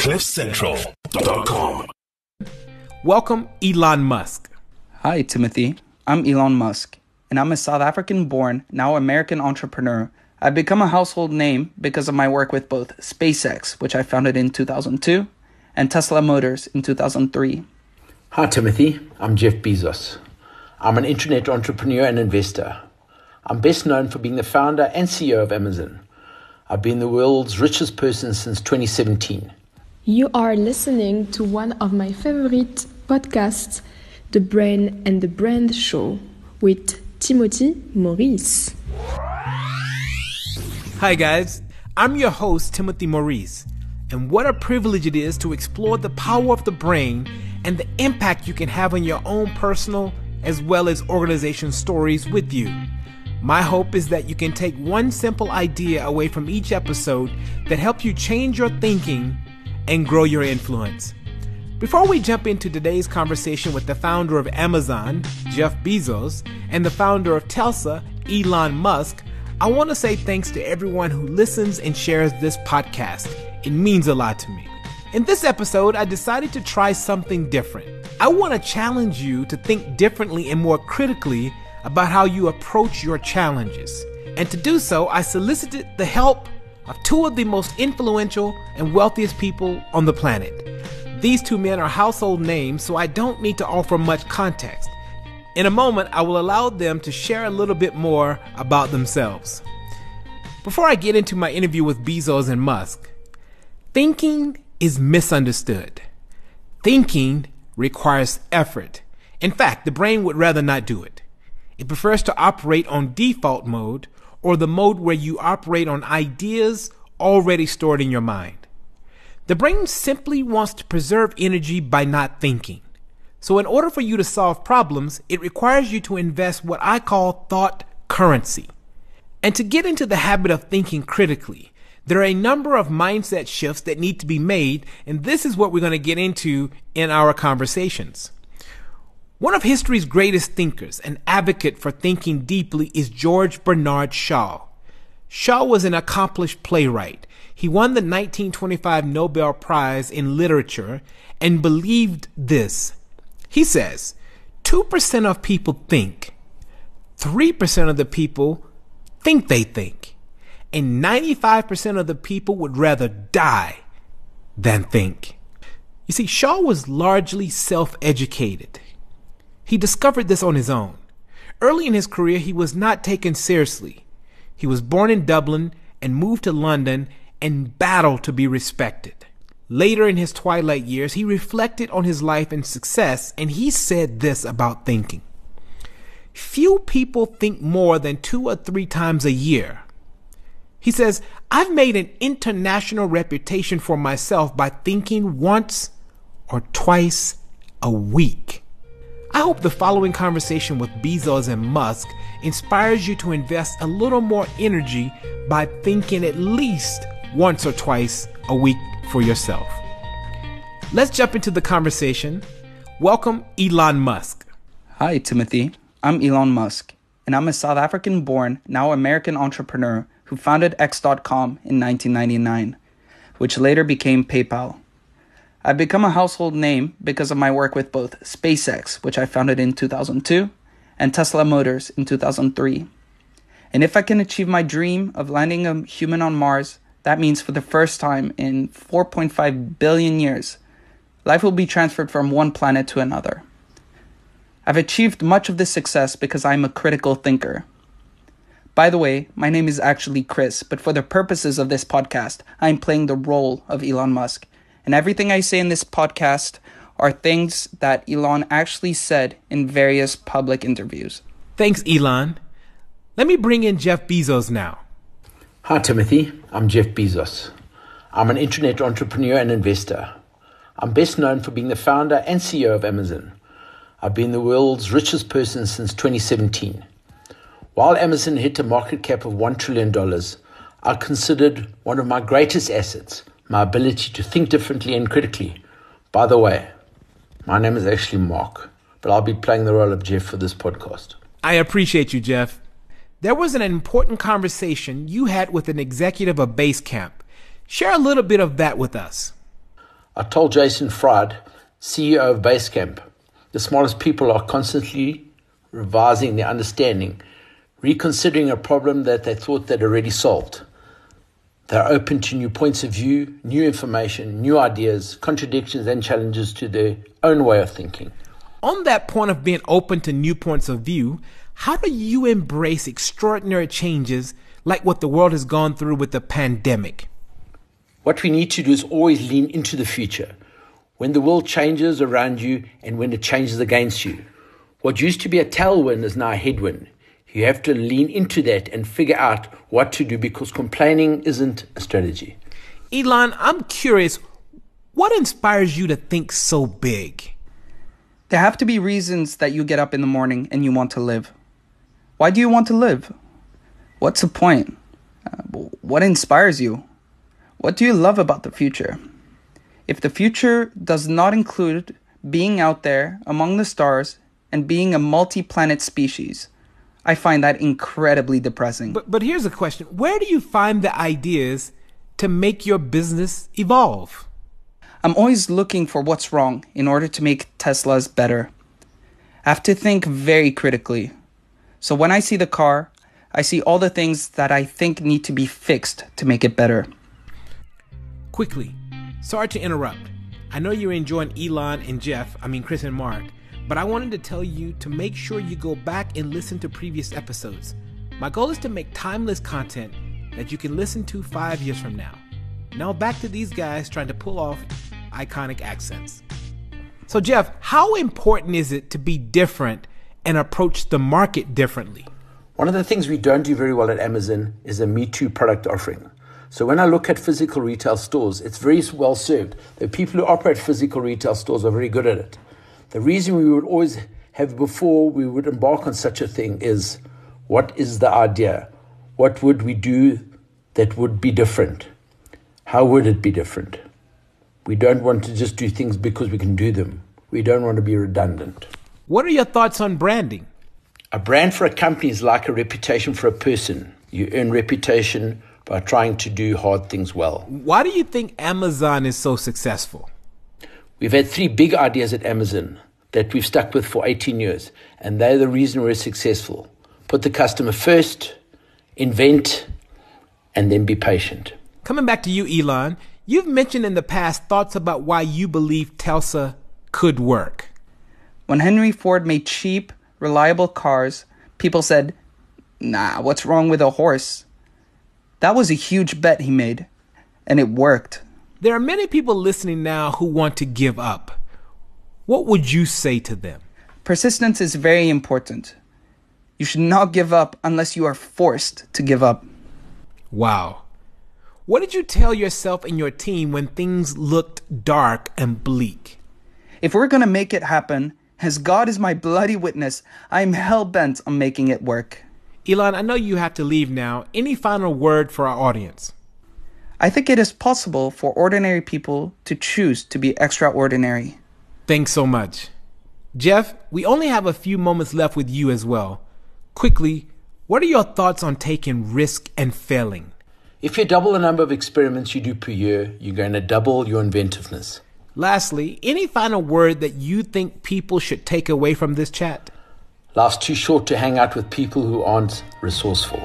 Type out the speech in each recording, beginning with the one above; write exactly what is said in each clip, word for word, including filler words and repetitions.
cliff central dot com. Welcome, Elon Musk. Hi, Timothy. I'm Elon Musk, and I'm a South African-born, now American entrepreneur. I've become a household name because of my work with both SpaceX, which I founded in two thousand two, and Tesla Motors in two thousand three. Hi, Timothy. I'm Jeff Bezos. I'm an internet entrepreneur and investor. I'm best known for being the founder and C E O of Amazon. I've been the world's richest person since twenty seventeen. You are listening to one of my favorite podcasts, The Brain and the Brand Show, with Timothy Maurice. Hi guys, I'm your host, Timothy Maurice, and what a privilege it is to explore the power of the brain and the impact you can have on your own personal as well as organization stories with you. My hope is that you can take one simple idea away from each episode that helps you change your thinking and grow your influence. Before we jump into today's conversation with the founder of Amazon, Jeff Bezos, and the founder of Tesla, Elon Musk, I want to say thanks to everyone who listens and shares this podcast. It means a lot to me. In this episode, I decided to try something different. I want to challenge you to think differently and more critically about how you approach your challenges. And to do so, I solicited the help of two of the most influential and wealthiest people on the planet. These two men are household names, so I don't need to offer much context. In a moment, I will allow them to share a little bit more about themselves. Before I get into my interview with Bezos and Musk, thinking is misunderstood. Thinking requires effort. In fact, the brain would rather not do it. It prefers to operate on default mode, or the mode where you operate on ideas already stored in your mind. The brain simply wants to preserve energy by not thinking. So in order for you to solve problems, it requires you to invest what I call thought currency. And to get into the habit of thinking critically, there are a number of mindset shifts that need to be made, and this is what we're going to get into in our conversations. One of history's greatest thinkers, an advocate for thinking deeply, is George Bernard Shaw. Shaw was an accomplished playwright. He won the nineteen twenty-five Nobel Prize in Literature and believed this. He says, two percent of people think, three percent of the people think they think, and ninety-five percent of the people would rather die than think. You see, Shaw was largely self-educated. He discovered this on his own. Early in his career, he was not taken seriously. He was born in Dublin and moved to London and battled to be respected. Later in his twilight years, he reflected on his life and success, and he said this about thinking. Few people think more than two or three times a year. He says, I've made an international reputation for myself by thinking once or twice a week. I hope the following conversation with Bezos and Musk inspires you to invest a little more energy by thinking at least once or twice a week for yourself. Let's jump into the conversation. Welcome, Elon Musk. Hi, Timothy. I'm Elon Musk, and I'm a South African-born, now American entrepreneur who founded X dot com in nineteen ninety-nine, which later became PayPal. I've become a household name because of my work with both SpaceX, which I founded in two thousand two, and Tesla Motors in two thousand three. And if I can achieve my dream of landing a human on Mars, that means for the first time in four point five billion years, life will be transferred from one planet to another. I've achieved much of this success because I'm a critical thinker. By the way, my name is actually Chris, but for the purposes of this podcast, I'm playing the role of Elon Musk. And everything I say in this podcast are things that Elon actually said in various public interviews. Thanks, Elon. Let me bring in Jeff Bezos now. Hi, Timothy. I'm Jeff Bezos. I'm an internet entrepreneur and investor. I'm best known for being the founder and C E O of Amazon. I've been the world's richest person since twenty seventeen. While Amazon hit a market cap of one trillion dollars, I considered one of my greatest assets my ability to think differently and critically. By the way, my name is actually Mark, but I'll be playing the role of Jeff for this podcast. I appreciate you, Jeff. There was an important conversation you had with an executive of Basecamp. Share a little bit of that with us. I told Jason Fried, C E O of Basecamp, the smartest people are constantly revising their understanding, reconsidering a problem that they thought they'd already solved. They're open to new points of view, new information, new ideas, contradictions and challenges to their own way of thinking. On that point of being open to new points of view, how do you embrace extraordinary changes like what the world has gone through with the pandemic? What we need to do is always lean into the future. When the world changes around you and when it changes against you, what used to be a tailwind is now a headwind. You have to lean into that and figure out what to do because complaining isn't a strategy. Elon, I'm curious, what inspires you to think so big? There have to be reasons that you get up in the morning and you want to live. Why do you want to live? What's the point? Uh, what inspires you? What do you love about the future? If the future does not include being out there among the stars and being a multi-planet species, I find that incredibly depressing. But but here's a question. Where do you find the ideas to make your business evolve? I'm always looking for what's wrong in order to make Teslas better. I have to think very critically. So when I see the car, I see all the things that I think need to be fixed to make it better. Quickly, sorry to interrupt. I know you're enjoying Elon and Jeff, I mean Chris and Mark, but I wanted to tell you to make sure you go back and listen to previous episodes. My goal is to make timeless content that you can listen to five years from now. Now back to these guys trying to pull off iconic accents. So Jeff, how important is it to be different and approach the market differently? One of the things we don't do very well at Amazon is a Me Too product offering. So when I look at physical retail stores, it's very well served. The people who operate physical retail stores are very good at it. The reason we would always have, before we would embark on such a thing, is what is the idea? What would we do that would be different? How would it be different? We don't want to just do things because we can do them. We don't want to be redundant. What are your thoughts on branding? A brand for a company is like a reputation for a person. You earn reputation by trying to do hard things well. Why do you think Amazon is so successful? We've had three big ideas at Amazon that we've stuck with for eighteen years, and they're the reason we're successful. Put the customer first, invent, and then be patient. Coming back to you, Elon, you've mentioned in the past thoughts about why you believe Tesla could work. When Henry Ford made cheap, reliable cars, people said, nah, what's wrong with a horse? That was a huge bet he made, and it worked. There are many people listening now who want to give up. What would you say to them? Persistence is very important. You should not give up unless you are forced to give up. Wow. What did you tell yourself and your team when things looked dark and bleak? If we're going to make it happen, as God is my bloody witness, I am hell-bent on making it work. Elon, I know you have to leave now. Any final word for our audience? I think it is possible for ordinary people to choose to be extraordinary. Thanks so much. Jeff, we only have a few moments left with you as well. Quickly, what are your thoughts on taking risk and failing? If you double the number of experiments you do per year, you're going to double your inventiveness. Lastly, any final word that you think people should take away from this chat? Life's too short to hang out with people who aren't resourceful.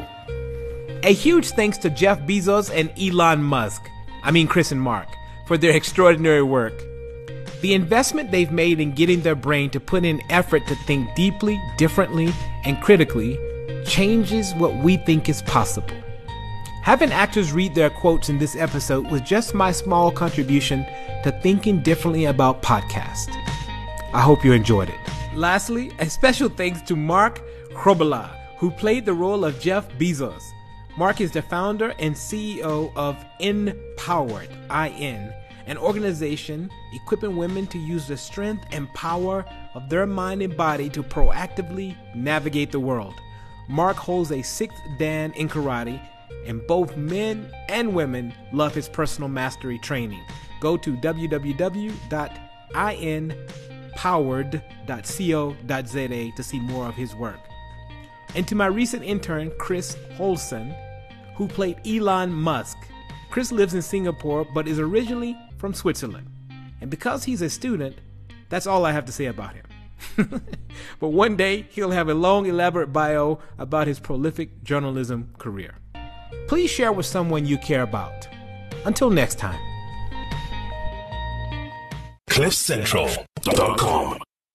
A huge thanks to Jeff Bezos and Elon Musk, I mean Chris and Mark, for their extraordinary work. The investment they've made in getting their brain to put in effort to think deeply, differently, and critically changes what we think is possible. Having actors read their quotes in this episode was just my small contribution to thinking differently about podcasts. I hope you enjoyed it. Lastly, a special thanks to Mark Krobela, who played the role of Jeff Bezos. Mark is the founder and C E O of Empowered, I N, an organization equipping women to use the strength and power of their mind and body to proactively navigate the world. Mark holds a sixth Dan in karate, and both men and women love his personal mastery training. Go to w w w dot i n powered dot co dot z a to see more of his work. And to my recent intern, Chris Holson, who played Elon Musk. Chris lives in Singapore but is originally from Switzerland. And because he's a student, that's all I have to say about him. But one day, he'll have a long, elaborate bio about his prolific journalism career. Please share with someone you care about. Until next time. cliff central dot com